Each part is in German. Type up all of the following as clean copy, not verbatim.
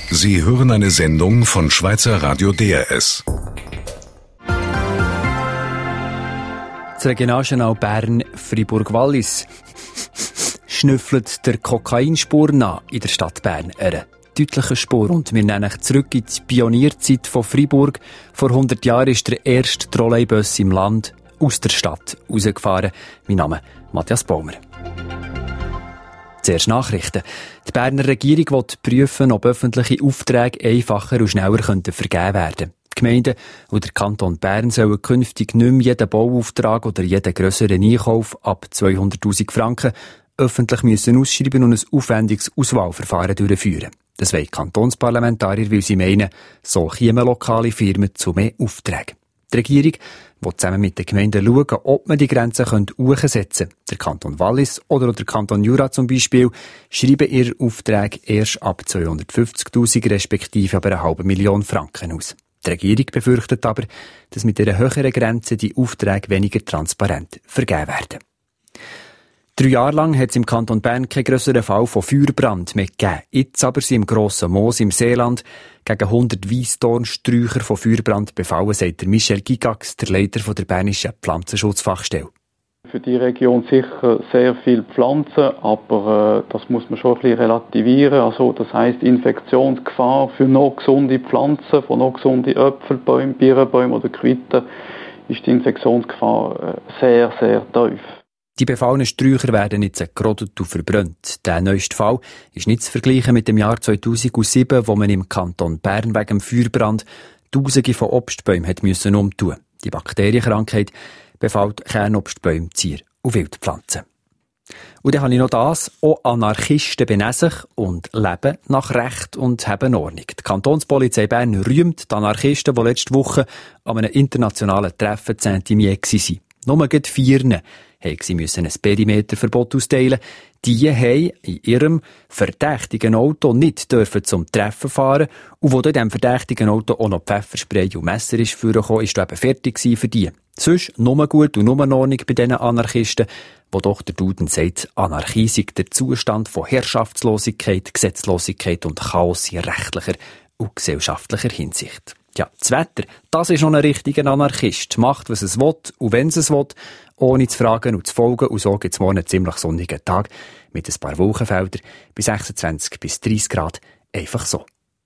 Sie hören eine Sendung von Schweizer Radio DRS. Das Regionaljournal Bern, Fribourg-Wallis schnüffelt der Kokainspur nach in der Stadt Bern. Eine deutliche Spur. Und wir nehmen zurück in die Pionierzeit von Fribourg. Vor 100 Jahren ist der erste Trolleybus im Land aus der Stadt rausgefahren. Mein Name ist Matthias Baumer. Zuerst Nachrichten. Die Berner Regierung will prüfen, ob öffentliche Aufträge einfacher und schneller vergeben werden können. Die Gemeinden und der Kanton Bern sollen künftig nicht mehr jeden Bauauftrag oder jeden grösseren Einkauf ab 200'000 Franken öffentlich müssen ausschreiben und ein aufwendiges Auswahlverfahren durchführen. Das wollen Kantonsparlamentarier, weil sie meinen, so kämen lokale Firmen zu mehr Aufträgen. Die Regierung will zusammen mit den Gemeinden schauen, ob man die Grenzen hochsetzen kann. Der Kanton Wallis oder der Kanton Jura zum Beispiel schreiben ihre Aufträge erst ab 250'000 respektive aber 500'000 Franken aus. Die Regierung befürchtet aber, dass mit dieser höheren Grenze die Aufträge weniger transparent vergeben werden. 3 Jahre lang hat es im Kanton Bern keinen grösseren Fall von Feuerbrand mehr gegeben. Jetzt aber sind im Grossen Moos im Seeland gegen 100 Weissdornsträucher von Feuerbrand befallen, sagt Michel Gigax, der Leiter der Bernischen Pflanzenschutzfachstelle. Für die Region sicher sehr viele Pflanzen, aber das muss man schon ein bisschen relativieren. Also das heisst, Infektionsgefahr für noch gesunde Pflanzen, von noch gesunde Äpfelbäumen, Birnenbäumen oder Quitten, ist die Infektionsgefahr sehr, sehr tief. Die befallenen Sträucher werden jetzt gerodet und verbrannt. Der neueste Fall ist nicht zu vergleichen mit dem Jahr 2007, wo man im Kanton Bern wegen dem Feuerbrand Tausende von Obstbäumen hat müssen umtun. Die Bakterienkrankheit befällt Kernobstbäume, Zier und Wildpflanzen. Und dann habe ich noch das. Auch Anarchisten benehmen sich und leben nach Recht und haben Ordnung. Die Kantonspolizei Bern rühmt die Anarchisten, die letzte Woche an einem internationalen Treffen in Saint-Imier waren. Nur gerade 4 sie müssen ein Perimeterverbot austeilen. Die haben in ihrem verdächtigen Auto nicht dürfen zum Treffen fahren. Und wo in diesem verdächtigen Auto auch noch Pfefferspray und Messer ist vorgekommen, ist eben fertig für die. Sonst nur gut und nur in Ordnung bei diesen Anarchisten, wo doch der Duden sagt, Anarchie sei der Zustand von Herrschaftslosigkeit, Gesetzlosigkeit und Chaos in rechtlicher und gesellschaftlicher Hinsicht. Ja, das Wetter, das ist noch ein richtiger Anarchist. Macht, was es will und wenn es will, ohne zu fragen und zu folgen. Und so gibt es morgen einen ziemlich sonnigen Tag mit ein paar Wolkenfeldern bei 26 bis 30 Grad. Einfach so.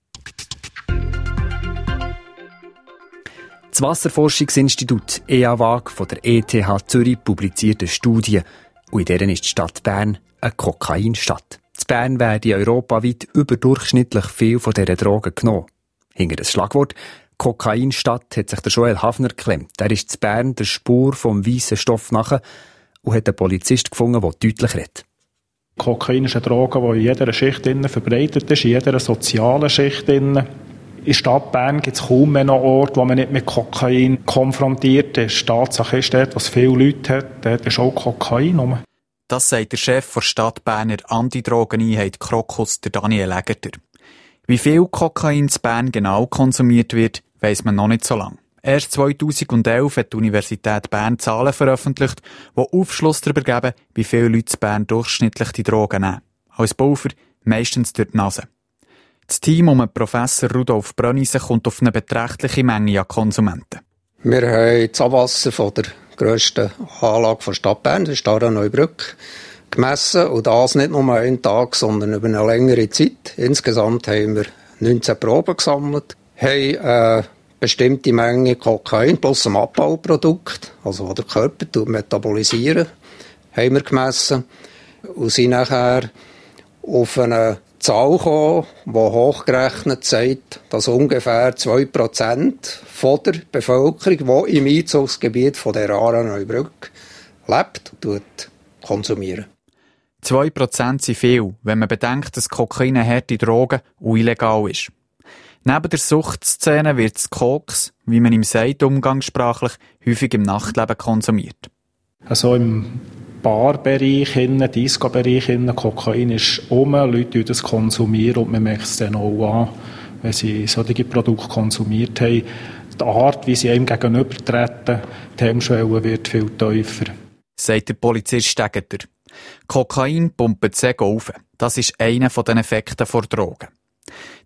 Das Wasserforschungsinstitut EAWAG von der ETH Zürich publiziert eine Studie. Und in der ist die Stadt Bern eine Kokainstadt. In Bern werden europaweit überdurchschnittlich viel von dieser Drogen genommen. Hinter das Schlagwort Kokainstadt hat sich der Joel Hafner geklemmt. Er ist in Bern der Spur vom weißen Stoff nachher und hat einen Polizist gefunden, der deutlich redet. Kokain ist eine Droge, die in jeder Schicht verbreitet ist, in jeder sozialen Schicht. In der Stadt Bern gibt es kaum mehr einen Ort, wo man nicht mit Kokain konfrontiert ist. Die Tatsache ist, dort, was viele Leute hat, dort ist auch Kokain rum. Das sagt der Chef der Stadt Berner Antidrogeneinheit Krokus, der Daniel Egerter. Wie viel Kokain in Bern genau konsumiert wird, weiss man noch nicht so lange. Erst 2011 hat die Universität Bern Zahlen veröffentlicht, die Aufschluss darüber geben, wie viele Leute in Bern durchschnittlich die Drogen nehmen. Als Pulver meistens durch die Nase. Das Team um Professor Rudolf Brönnissen kommt auf eine beträchtliche Menge an Konsumenten. Wir haben das Abwasser von der grössten Anlage der Stadt Bern, das ist Aarau-Neubrück, gemessen. Und das nicht nur einen Tag, sondern über eine längere Zeit. Insgesamt haben wir 19 Proben gesammelt, haben eine bestimmte Menge Kokain plus ein Abbauprodukt, also was der Körper metabolisieren, haben wir gemessen. Und sind nachher auf eine Zahl gekommen, die hochgerechnet sagt, dass ungefähr 2% von der Bevölkerung, die im Einzugsgebiet von der Aarau-Neubrück lebt, konsumieren. 2% sind viel, wenn man bedenkt, dass Kokain eine harte Droge und illegal ist. Neben der Suchtszene wird das Koks, wie man ihm sagt, umgangssprachlich, häufig im Nachtleben konsumiert. Also im Barbereich, Disco-Bereich, Kokain ist Leute das konsumieren und man merkt es dann auch an, wenn sie solche Produkte konsumiert haben. Die Art, wie sie einem gegenübertreten, die Hemmschwelle wird viel tiefer. Sagt der Polizist Stegeter. Kokain pumpt das Ego auf. Das ist einer der Effekte der Drogen.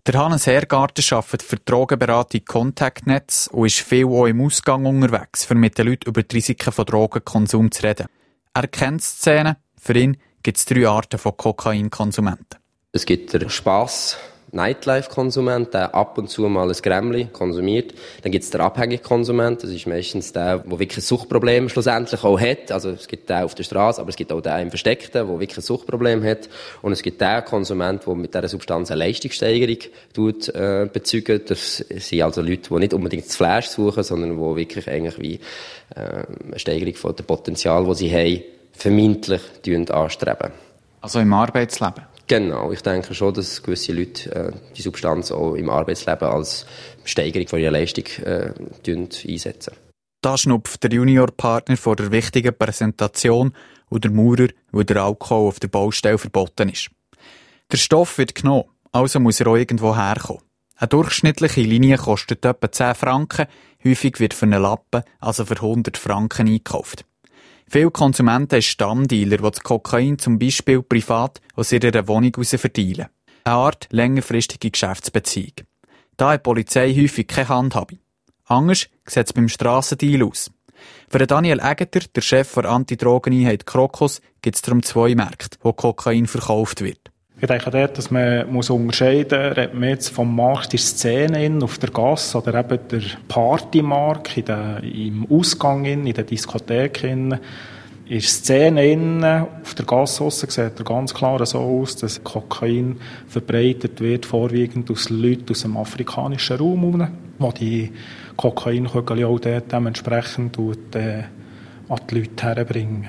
Der Hannes Hergarten arbeitet für die Drogenberatung ContactNetz und ist viel auch im Ausgang unterwegs, um mit den Leuten über die Risiken von Drogenkonsum zu reden. Er kennt die Szene. Für ihn gibt es 3 Arten von Kokainkonsumenten. Es gibt den Spass Nightlife-Konsument, der ab und zu mal ein Grämmli konsumiert. Dann gibt es den abhängigen Konsument, das ist meistens der, der wirklich ein Suchtproblem schlussendlich auch hat. Also es gibt den auf der Straße, aber es gibt auch den im Versteckten, der wirklich ein Suchtproblem hat. Und es gibt den Konsument, der mit dieser Substanz eine Leistungssteigerung bezeugt. Das sind also Leute, die nicht unbedingt das Flash suchen, sondern die wirklich eigentlich wie eine Steigerung von dem Potenzial, das sie haben, vermeintlich anstreben. Also im Arbeitsleben? Genau, ich denke schon, dass gewisse Leute die Substanz auch im Arbeitsleben als Steigerung von ihrer Leistung einsetzen. Da schnupft der Juniorpartner vor der wichtigen Präsentation und der Maurer, weil der Alkohol auf der Baustelle verboten ist. Der Stoff wird genommen, also muss er auch irgendwo herkommen. Eine durchschnittliche Linie kostet etwa 10 Franken, häufig wird für einen Lappen, also für 100 Franken eingekauft. Viele Konsumenten sind Stammdealer, die das Kokain zum Beispiel privat aus ihrer Wohnung heraus verteilen. Eine Art längerfristige Geschäftsbeziehung. Da hat die Polizei häufig keine Handhabe. Anders sieht es beim Strassendeal aus. Für Daniel Egger, der Chef der Antidrogeneinheit Krokus, gibt es darum 2 Märkte, wo Kokain verkauft wird. Ich denke dort, dass man unterscheiden muss, redet man jetzt vom Markt in der Szene auf der Gasse oder eben der Partymarkt im Ausgang in der Diskothek in der Szene auf der Gasse aussen sieht er ganz klar so aus, dass Kokain verbreitet wird, vorwiegend aus Leuten aus dem afrikanischen Raum, wo die Kokainkügel auch dort dementsprechend an die Leute herbringen.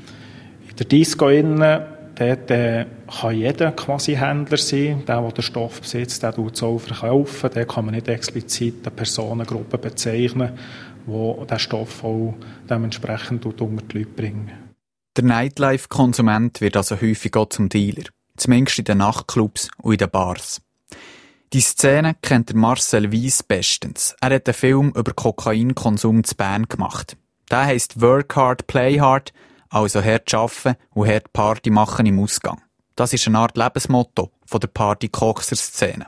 In der Disco dort kann jeder quasi Händler sein. Der den Stoff besitzt, der tut es auch verkaufen. Der kann man nicht explizit eine Personengruppe bezeichnen, die den Stoff auch dementsprechend unter die Leute bringen. Der Nightlife-Konsument wird also häufig auch zum Dealer. Zumindest in den Nachtclubs und in den Bars. Die Szene kennt der Marcel Weiss bestens. Er hat einen Film über Kokainkonsum zu Bern gemacht. Der heisst «Work Hard, Play Hard», also hart arbeiten und hart Party machen im Ausgang. Das ist eine Art Lebensmotto von der Party-Kokser-Szene.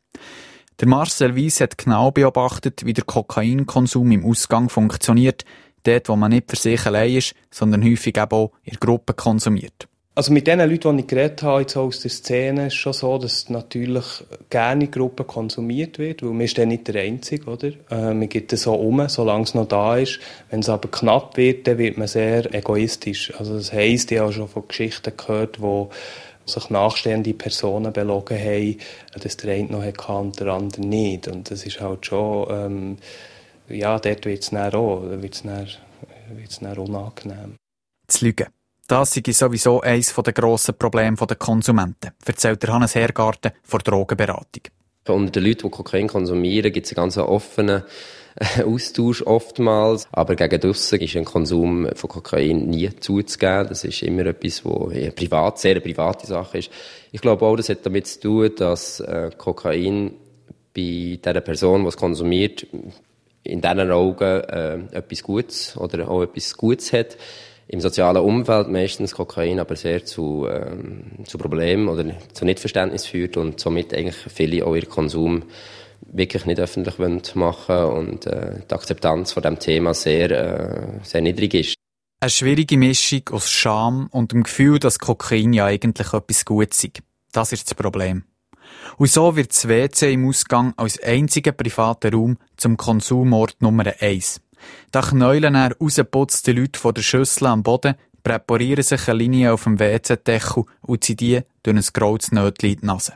Der Marcel Weiss hat genau beobachtet, wie der Kokainkonsum im Ausgang funktioniert, dort, wo man nicht für sich allein ist, sondern häufig eben auch in Gruppen konsumiert. Also mit den Leuten, die ich geredet habe, jetzt aus der Szene, ist schon so, dass natürlich gerne in Gruppen konsumiert wird, weil man ist dann nicht der Einzige, oder? Man gibt es so solange es noch da ist. Wenn es aber knapp wird, dann wird man sehr egoistisch. Also das heisst, ich habe auch schon von Geschichten gehört, wo sich nachstehende Personen belogen haben, dass der eine noch hatte und der andere nicht. Und das ist halt schon, dort wird es dann auch, wird's dann unangenehm. Zu lügen. Das sei sowieso eines der grossen Probleme der Konsumenten, erzählt der Hannes Hergarten von der Drogenberatung. Unter den Leuten, die Kokain konsumieren, gibt es einen ganz offenen Austausch oftmals. Aber gegen draussen ist ein Konsum von Kokain nie zuzugeben. Das ist immer etwas, was sehr eine private Sache ist. Ich glaube auch, das hat damit zu tun, dass Kokain bei der Person, die es konsumiert, in diesen Augen etwas Gutes oder auch etwas Gutes hat. Im sozialen Umfeld meistens Kokain aber sehr zu Problemen oder zu Nichtverständnis führt und somit eigentlich viele auch ihren Konsum wirklich nicht öffentlich machen wollen und die Akzeptanz von diesem Thema sehr niedrig ist. Eine schwierige Mischung aus Scham und dem Gefühl, dass Kokain ja eigentlich etwas Gutes ist. Das ist das Problem. Und so wird das WC im Ausgang als einziger privater Raum zum Konsumort Nummer 1. Da knäulen rausgeputzte Leute von der Schüssel am Boden, präparieren sich eine Linie auf dem WC-Deckel und ziehen die durch ein graues Nötchen in die Nase.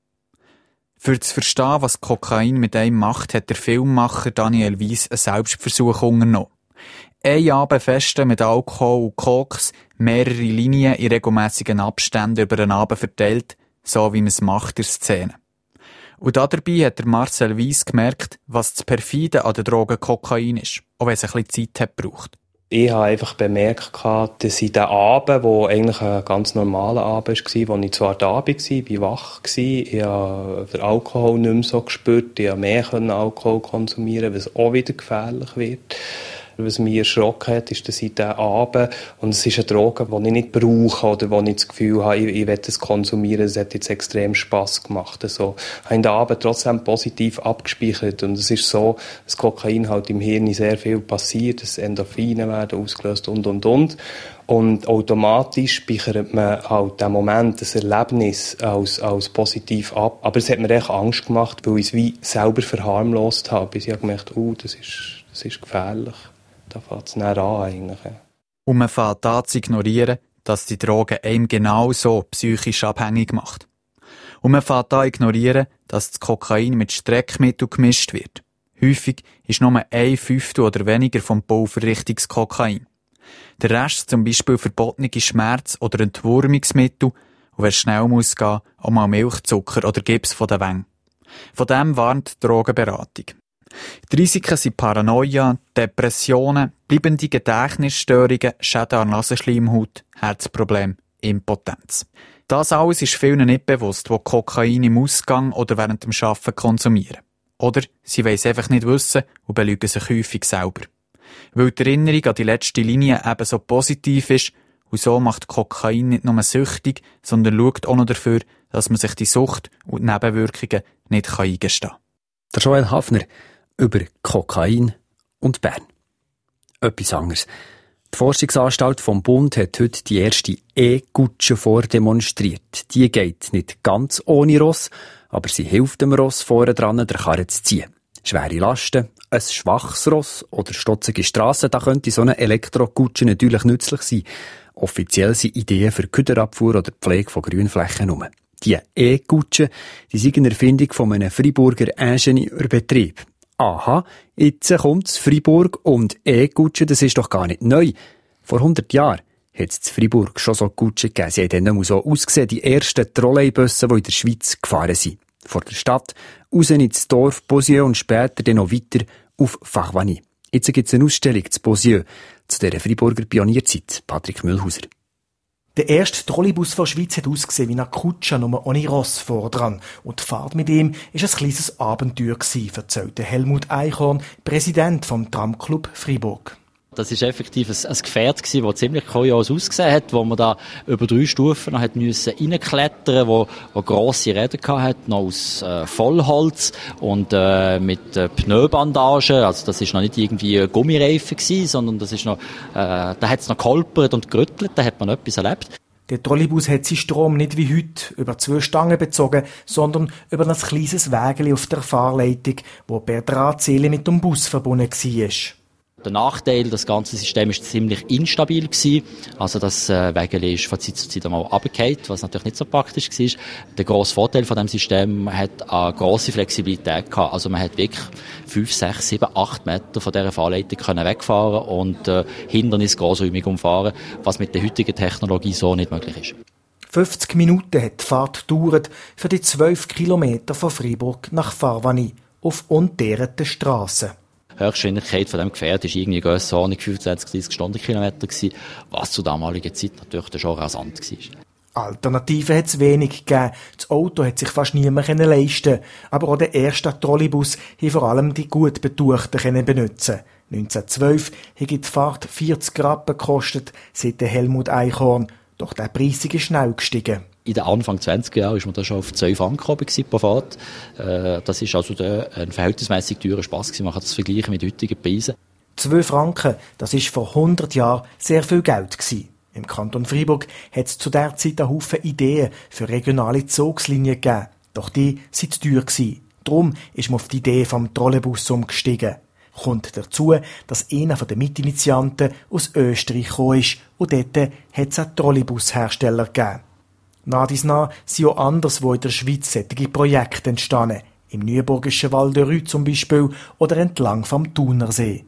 Für zu verstehen, was Kokain mit einem macht, hat der Filmemacher Daniel Weiss einen Selbstversuch unternommen. Ein Abend festen mit Alkohol und Koks, mehrere Linien in regelmässigen Abständen über den Abend verteilt, so wie man es macht in der Szene. Und dabei hat der Marcel Weiss gemerkt, was das Perfide an der Droge Kokain ist, auch wenn es ein bisschen Zeit hat gebraucht. Ich habe einfach bemerkt, dass in diesem Abend, der eigentlich ein ganz normaler Abend war, wo ich zwar da war, bin wach war, ich habe den Alkohol nicht mehr so gespürt, ich konnte mehr Alkohol konsumieren, was auch wieder gefährlich wird. Was mich erschrocken hat, ist, dass ich diesen Abend, und es ist eine Droge, die ich nicht brauche oder wo ich das Gefühl habe, ich will es konsumieren, es hat jetzt extrem Spass gemacht. Also, ich habe den Abend trotzdem positiv abgespeichert und es ist so, dass Kokain halt im Hirn sehr viel passiert, dass Endorphine werden ausgelöst und. Und automatisch speichert man halt den Moment, das Erlebnis als positiv ab. Aber es hat mir echt Angst gemacht, weil ich es wie selber verharmlost habe. Bis ich habe gemerkt, das ist gefährlich. Da fängt es dann an eigentlich. Und man fängt an zu ignorieren, dass die Droge einem genau so psychisch abhängig macht. Und man fängt an zu ignorieren, dass das Kokain mit Streckmitteln gemischt wird. Häufig ist nur 1/5 oder weniger vom Bauverrichtungskokain. Der Rest zum Beispiel verbotene Schmerz- oder Entwurmungsmittel und wer schnell muss gehen, auch mal Milchzucker oder Gips von den Wangen. Von dem warnt die Drogenberatung. Die Risiken sind Paranoia, Depressionen, bleibende Gedächtnisstörungen, Schäden an Nasenschleimhaut, Herzprobleme, Impotenz. Das alles ist vielen nicht bewusst, die Kokain im Ausgang oder während dem Arbeiten konsumieren. Oder sie wollen es einfach nicht wissen und belügen sich häufig selber. Weil die Erinnerung an die letzte Linie eben so positiv ist und so macht Kokain nicht nur süchtig, sondern schaut auch noch dafür, dass man sich die Sucht und die Nebenwirkungen nicht eingestehen kann. Der Joel Hafner über Kokain und Bern. Etwas anderes. Die Forschungsanstalt vom Bund hat heute die erste E-Kutsche vordemonstriert. Die geht nicht ganz ohne Ross, aber sie hilft dem Ross vorne dran, der Karre zu ziehen. Schwere Lasten, ein schwaches Ross oder stotzige Strassen, da könnte so eine Elektrokutsche natürlich nützlich sein. Offiziell sind Ideen für Güterabfuhr oder Pflege von Grünflächen herum. Die E-Kutsche, die sind eine Erfindung von einem Freiburger Ingenieurbetrieb. Aha, jetzt kommt's Freiburg und E-Kutsche, das ist doch gar nicht neu. Vor 100 Jahren hat es in Freiburg schon so Kutschen gegeben. Sie haben dann so ausgesehen, die ersten Trolleybusse, die in der Schweiz gefahren sind. Vor der Stadt, raus ins Dorf Beausieux und später dann noch weiter auf Farvagny. Jetzt gibt es eine Ausstellung zu Beausieux, zu dieser Freiburger Pionierzeit. Patrick Mühlhauser. Der erste Trolleybus der Schweiz hat ausgesehen wie eine Kutsche, nur ohne Ross vordran. Und die Fahrt mit ihm war ein kleines Abenteuer, erzählte Helmut Eichhorn, Präsident vom Tramclub Freiburg. Das war effektiv ein Gefährt, das ziemlich kurios ausgesehen hat, wo man da über 3 Stufen noch reinklettern musste, wo grosse Räder hatte, noch aus Vollholz und mit Pneubandagen. Also das ist noch nicht irgendwie Gummireifen gewesen, sondern das ist noch, da hat es noch geholpert und gerüttelt, da hat man etwas erlebt. Der Trolleybus hat seinen Strom nicht wie heute über 2 Stangen bezogen, sondern über ein kleines Wägeli auf der Fahrleitung, wo per Drahtseile mit dem Bus verbunden war. Der Nachteil, das ganze System ist ziemlich instabil gewesen. Also das Wägeli ist von Zeit zu Zeit einmal runtergefallen, was natürlich nicht so praktisch war. Der grosse Vorteil von dem System hat eine grosse Flexibilität gehabt. Also man hat wirklich 5, 6, 7, 8 Meter von dieser Fahrleitung können wegfahren und Hindernisse grossräumig umfahren, was mit der heutigen Technologie so nicht möglich ist. 50 Minuten hat die Fahrt gedauert für die 12 Kilometer von Freiburg nach Farvagny auf unteren Strassen. Die Höchstgeschwindigkeit von diesem Gefährt war irgendwie Grössenordnung 25-30 Stundenkilometer gewesen, was zu damaliger Zeit natürlich schon rasant war. Alternativen hat es wenig gegeben. Das Auto hat sich fast niemand leisten. Aber auch der erste Trolleybus hat vor allem die gut Betuchten benutzen. 1912 hat die Fahrt 40 Rappen gekostet, sagt Helmut Eichhorn. Doch der Preis ist schnell gestiegen. In den Anfang 20er Jahren ist man da schon auf 2 Franken pro Fahrt. Das ist also ein verhältnismäßig teurer Spass gewesen. Man kann das vergleichen mit heutigen Preisen. 2 Franken, das ist vor 100 Jahren sehr viel Geld gewesen. Im Kanton Freiburg hat es zu der Zeit einen Haufen Ideen für regionale Zugslinien gegeben. Doch die waren zu teuer gewesen. Darum ist man auf die Idee vom Trolleybus umgestiegen. Kommt dazu, dass einer der Mitinitianten aus Österreich gekommen ist und dort hat es einen Trolleybushersteller gegeben. Nach dies nach sind auch anderswo in der Schweiz solche Projekte entstanden. Im Neuenburgischen Val de Rue zum Beispiel oder entlang vom Thunersee.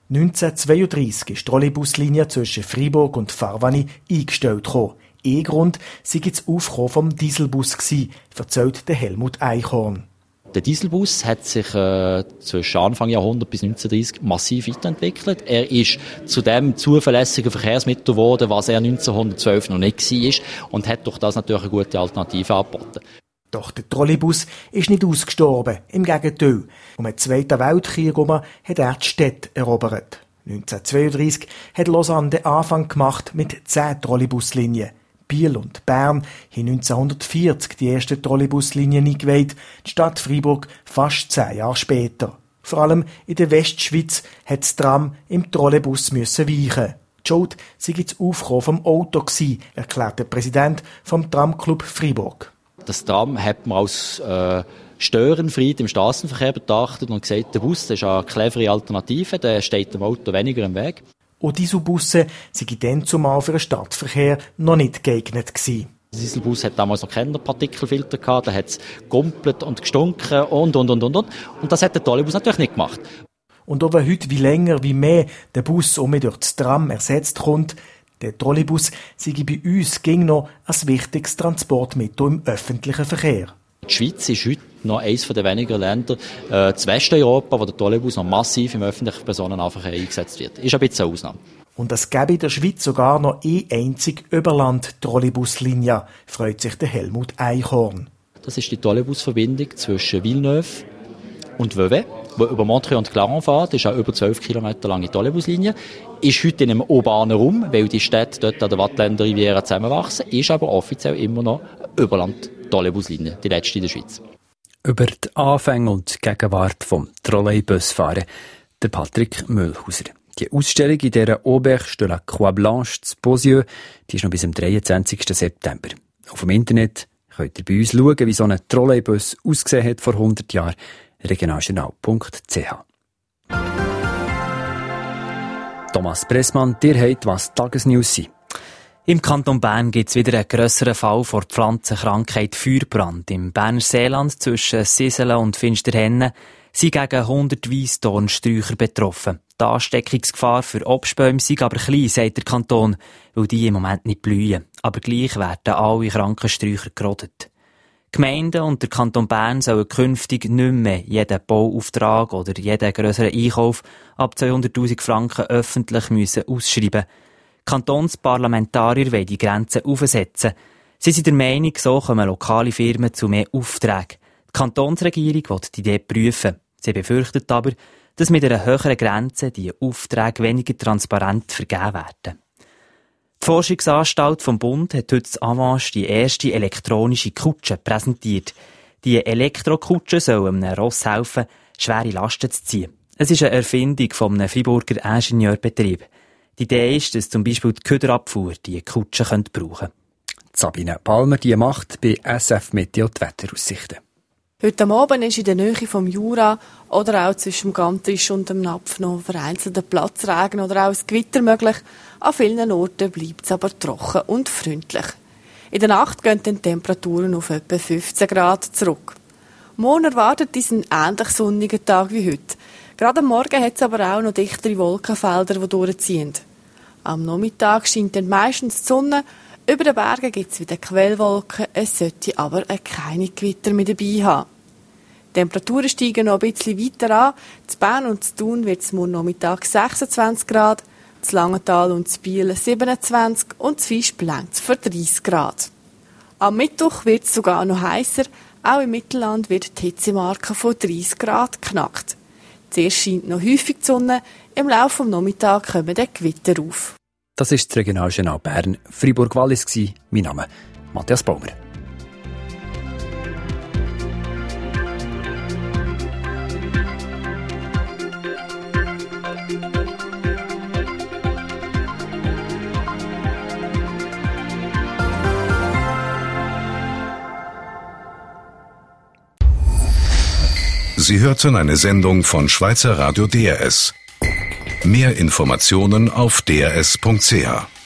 1932 ist die Trolleybuslinie zwischen Freiburg und Farvagny eingestellt worden. Grund sei das Aufkommen vom Dieselbus gewesen, erzählt Helmut Eichhorn. Der Dieselbus hat sich zwischen Anfang Jahrhundert bis 1930 massiv weiterentwickelt. Er ist zu dem zuverlässigen Verkehrsmittel geworden, was er 1912 noch nicht war und hat durch das natürlich eine gute Alternative angeboten. Doch der Trolleybus ist nicht ausgestorben, im Gegenteil. Um den Zweiten Weltkrieg herum hat er die Städte erobert. 1932 hat Lausanne den Anfang gemacht mit 10 Trolleybuslinien. Biel und Bern haben 1940 die ersten Trolleybuslinien eingeweiht, die Stadt Freiburg fast 10 Jahre später. Vor allem in der Westschweiz hat das Tram im Trolleybus weichen. Die Schuld sei das Aufkommen vom Auto gewesen, erklärt der Präsident vom Tramclub Freiburg. Das Tram hat man als Störenfried im Straßenverkehr betrachtet und gesagt, der Bus ist eine clevere Alternative, der steht dem Auto weniger im Weg. Und Dieselbusse seien dann zumal für den Stadtverkehr noch nicht geeignet gewesen. Der Dieselbus hat damals noch keine Partikelfilter gehabt, da hat es gegumpelt und gestunken und. Und das hat der Trolleybus natürlich nicht gemacht. Und ob er heute wie länger wie mehr der Bus durch das Tram ersetzt kommt, der Trolleybus sei bei uns ging noch ein wichtiges Transportmittel im öffentlichen Verkehr. Die Schweiz ist heute noch eines der wenigen Länder in Westeuropa, wo der Trolleybus noch massiv im öffentlichen Personennahverkehr eingesetzt wird. Ist ein bisschen eine Ausnahme. Und es gäbe in der Schweiz sogar noch eine einzige Überland-Trolleybuslinie, freut sich der Helmut Eichhorn. Das ist die Trolleybusverbindung zwischen Villeneuve und Vevey, die über Montreux und Clarens fährt. Das ist eine über 12 Kilometer lange Trolleybuslinie. Ist heute in einem urbanen Raum, weil die Städte dort an der Wattländer Riviera zusammenwachsen, ist aber offiziell immer noch Überland-Trolleybuslinie, die letzte in der Schweiz. Über die Anfänge und die Gegenwart vom Trolleybusfahren, der Patrick Mühlhauser. Die Ausstellung in dieser Auberge de la Croix Blanche zu Beausieux, die ist noch bis am 23. September. Auf dem Internet könnt ihr bei uns schauen, wie so ein Trolleybus ausgesehen hat vor 100 Jahren. regionaljournal.ch. Thomas Pressmann, dir habt was Tagesnews sind. Im Kanton Bern gibt es wieder einen grösseren Fall vor Pflanzenkrankheit Feuerbrand. Im Berner Seeland zwischen Siselen und Finsterhennen sind gegen 100 Weissdornsträucher betroffen. Die Ansteckungsgefahr für Obstbäume sei aber klein, sagt der Kanton, weil die im Moment nicht blühen. Aber gleich werden alle kranken Sträucher gerodet. Gemeinden und der Kanton Bern sollen künftig nicht mehr jeden Bauauftrag oder jeden grösseren Einkauf ab 200'000 Franken öffentlich ausschreiben müssen. Kantonsparlamentarier wollen die Grenzen aufsetzen. Sie sind der Meinung, so kommen lokale Firmen zu mehr Aufträgen. Die Kantonsregierung will die Idee prüfen. Sie befürchtet aber, dass mit einer höheren Grenze die Aufträge weniger transparent vergeben werden. Die Forschungsanstalt vom Bund hat heute in Avanche die erste elektronische Kutsche präsentiert. Die Elektrokutsche soll einem Ross helfen, schwere Lasten zu ziehen. Es ist eine Erfindung von einem Freiburger Ingenieurbetrieb. Die Idee ist, dass zum Beispiel die Köderabfuhr die Kutsche brauchen könnte. Sabine Palmer die macht bei SF Meteo die Wetteraussichten. Heute Abend ist in der Nähe vom Jura oder auch zwischen dem Gantrisch und dem Napf noch vereinzelter Platzregen oder auch ein Gewitter möglich. An vielen Orten bleibt es aber trocken und freundlich. In der Nacht gehen die Temperaturen auf etwa 15 Grad zurück. Morgen erwartet diesen ähnlich sonnigen Tag wie heute. Gerade am Morgen hat es aber auch noch dichtere Wolkenfelder, die durchziehen. Am Nachmittag scheint dann meistens die Sonne. Über den Bergen gibt es wieder Quellwolken, es sollte aber keine Gewitter mehr dabei haben. Die Temperaturen steigen noch ein bisschen weiter an. In Bern und in Thun wird es morgen Nachmittag 26 Grad, in Langenthal und in Biel 27 und in Visp reicht es für 30 Grad. Am Mittwoch wird es sogar noch heißer. Auch im Mittelland wird die Hitzemarke von 30 Grad geknackt. Zuerst scheint noch häufig die Sonne, im Laufe des Nachmittags kommen dann Gewitter auf. Das war das Regionaljournal Bern, Freiburg-Wallis. Mein Name Matthias Baumer. Sie hörten eine Sendung von Schweizer Radio DRS. Mehr Informationen auf drs.ch.